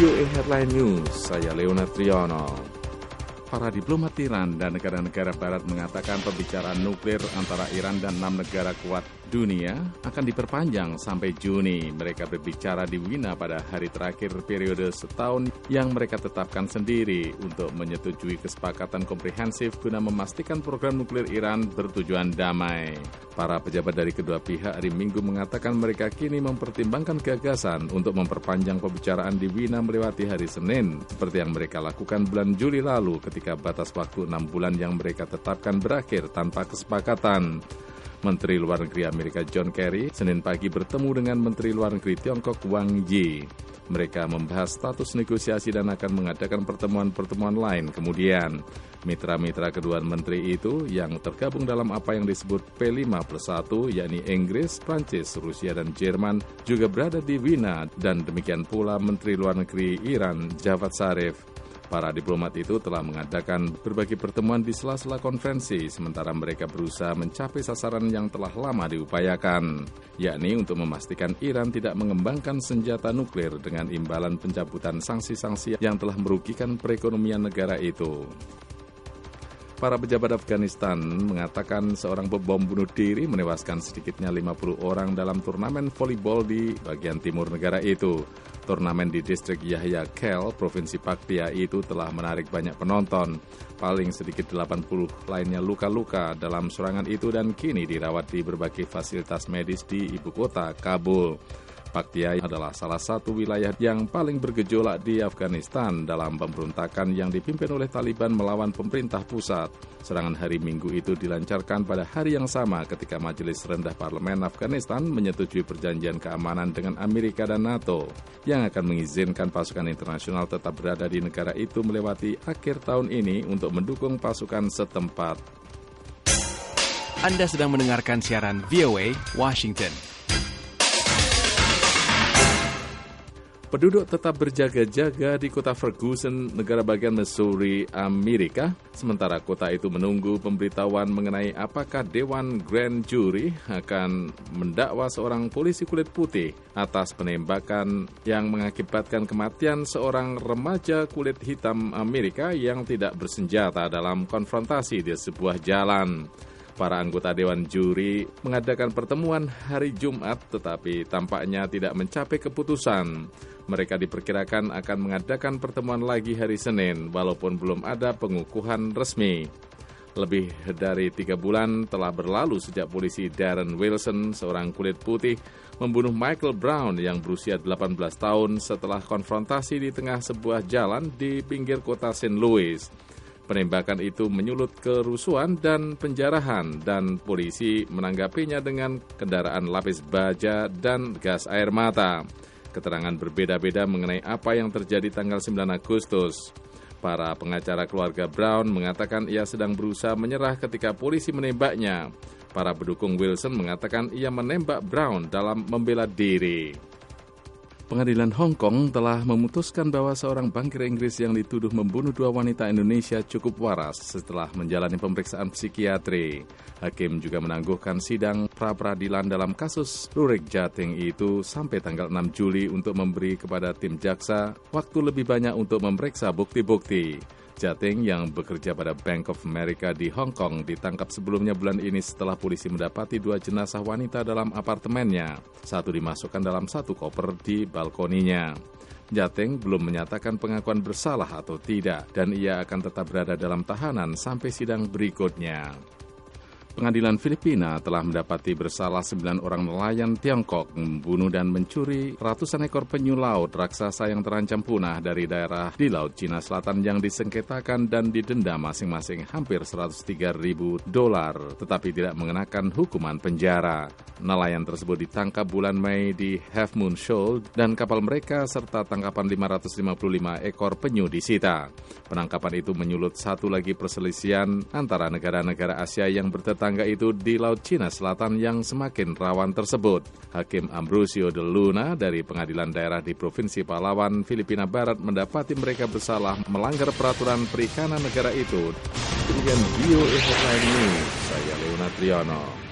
VOA Headline News, saya Leonard Triono. Para diplomat Iran dan negara-negara barat mengatakan pembicaraan nuklir antara Iran dan 6 negara kuat dunia akan diperpanjang sampai Juni. Mereka berbicara di Wina pada hari terakhir periode setahun yang mereka tetapkan sendiri untuk menyetujui kesepakatan komprehensif guna memastikan program nuklir Iran bertujuan damai. Para pejabat dari kedua pihak hari Minggu mengatakan mereka kini mempertimbangkan gagasan untuk memperpanjang pembicaraan di Wina melewati hari Senin, seperti yang mereka lakukan bulan Juli lalu ketika batas waktu 6 bulan yang mereka tetapkan berakhir tanpa kesepakatan. Menteri Luar Negeri Amerika John Kerry Senin pagi bertemu dengan Menteri Luar Negeri Tiongkok Wang Yi. Mereka membahas status negosiasi dan akan mengadakan pertemuan-pertemuan lain kemudian. Mitra-mitra kedua menteri itu yang tergabung dalam apa yang disebut P5+1, yakni Inggris, Prancis, Rusia, dan Jerman juga berada di Wina, dan demikian pula Menteri Luar Negeri Iran Javad Zarif. Para diplomat itu telah mengadakan berbagai pertemuan di sela-sela konferensi, sementara mereka berusaha mencapai sasaran yang telah lama diupayakan, yakni untuk memastikan Iran tidak mengembangkan senjata nuklir dengan imbalan pencabutan sanksi-sanksi yang telah merugikan perekonomian negara itu. Para pejabat Afghanistan mengatakan seorang bom bunuh diri menewaskan sedikitnya 50 orang dalam turnamen volleyball di bagian timur negara itu. Turnamen di distrik Yahya Khel, Provinsi Paktia itu telah menarik banyak penonton. Paling sedikit 80 lainnya luka-luka dalam serangan itu dan kini dirawat di berbagai fasilitas medis di ibu kota, Kabul. Paktia adalah salah satu wilayah yang paling bergejolak di Afghanistan dalam pemberontakan yang dipimpin oleh Taliban melawan pemerintah pusat. Serangan hari Minggu itu dilancarkan pada hari yang sama ketika Majelis Rendah Parlemen Afghanistan menyetujui perjanjian keamanan dengan Amerika dan NATO yang akan mengizinkan pasukan internasional tetap berada di negara itu melewati akhir tahun ini untuk mendukung pasukan setempat. Anda sedang mendengarkan siaran VOA Washington. Penduduk tetap berjaga-jaga di kota Ferguson, negara bagian Missouri, Amerika, sementara kota itu menunggu pemberitahuan mengenai apakah Dewan Grand Jury akan mendakwa seorang polisi kulit putih atas penembakan yang mengakibatkan kematian seorang remaja kulit hitam Amerika yang tidak bersenjata dalam konfrontasi di sebuah jalan. Para anggota Dewan Juri mengadakan pertemuan hari Jumat tetapi tampaknya tidak mencapai keputusan. Mereka diperkirakan akan mengadakan pertemuan lagi hari Senin walaupun belum ada pengukuhan resmi. Lebih dari 3 bulan telah berlalu sejak polisi Darren Wilson, seorang kulit putih, membunuh Michael Brown yang berusia 18 tahun setelah konfrontasi di tengah sebuah jalan di pinggir kota St. Louis. Penembakan itu menyulut kerusuhan dan penjarahan dan polisi menanggapinya dengan kendaraan lapis baja dan gas air mata. Keterangan berbeda-beda mengenai apa yang terjadi tanggal 9 Agustus. Para pengacara keluarga Brown mengatakan ia sedang berusaha menyerah ketika polisi menembaknya. Para pendukung Wilson mengatakan ia menembak Brown dalam membela diri. Pengadilan Hong Kong telah memutuskan bahwa seorang bankir Inggris yang dituduh membunuh 2 wanita Indonesia cukup waras setelah menjalani pemeriksaan psikiatri. Hakim juga menangguhkan sidang pra-peradilan dalam kasus Rurik Jating itu sampai tanggal 6 Juli untuk memberi kepada tim jaksa waktu lebih banyak untuk memeriksa bukti-bukti. Jating yang bekerja pada Bank of America di Hong Kong ditangkap sebelumnya bulan ini setelah polisi mendapati 2 jenazah wanita dalam apartemennya. Satu dimasukkan dalam satu koper di balkoninya. Jating belum menyatakan pengakuan bersalah atau tidak dan ia akan tetap berada dalam tahanan sampai sidang berikutnya. Pengadilan Filipina telah mendapati bersalah 9 orang nelayan Tiongkok membunuh dan mencuri ratusan ekor penyu laut raksasa yang terancam punah dari daerah di Laut Cina Selatan yang disengketakan dan didenda masing-masing hampir $103.000, tetapi tidak mengenakan hukuman penjara. Nelayan tersebut ditangkap bulan Mei di Half Moon Shoal dan kapal mereka serta tangkapan 555 ekor penyu disita. Penangkapan itu menyulut satu lagi perselisihan antara negara-negara Asia yang bertetangga itu di Laut Cina Selatan yang semakin rawan tersebut. Hakim Ambrosio de Luna dari Pengadilan Daerah di Provinsi Palawan, Filipina Barat mendapati mereka bersalah melanggar peraturan perikanan negara itu. Demikian VOA Headline News, saya Leonard Triono.